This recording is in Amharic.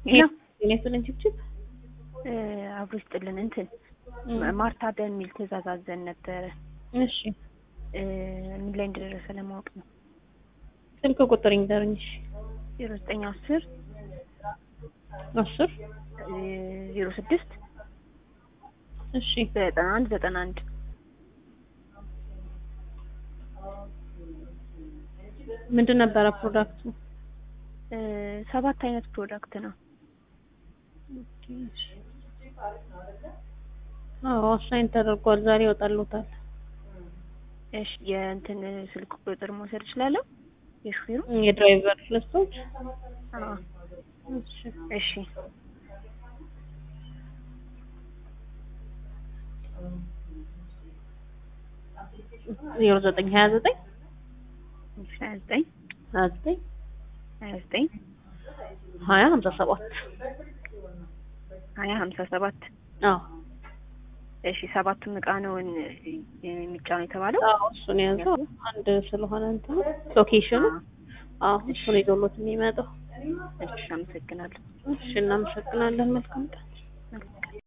ሄሎ የኔቱን ችፕችፕ አብሮ ይስጥልን። እንትን ማርታ በሚል ትእዛዝ አዘን ነበረ። እሺ ምን ላይ እንደደረሰ ለማወቅ ነው። ስልክ ቁጥር ይንገሩኝ። 0910 10 06 እሺ 9191 ምንድን ነበረ ፕሮዳክቱ? 7 አይነት ፕሮዳክት ነው። አዎ አሳይን ተደርጓል። ዛሬ ይወጣልዎታል። እሺ የእንትን ስልክ ቁጥር መውሰድ እችላለሁ? የሹፌሩ የድራይቨር ልስቶች? አዎ እሺ 0929 29 29 29 2057 2057 አዎ እሺ 7ቱም እቃ ነው የሚጫነው የተባለው? አዎ እሱን ያዘው አንድ ስለሆነ እንትን ሎኬሽኑ አዎ እሱን ይዞሎት የሚመጣው። እሺ አመሰግናለሁ። እሺ እናመሰግናለን። መልካም ቀን።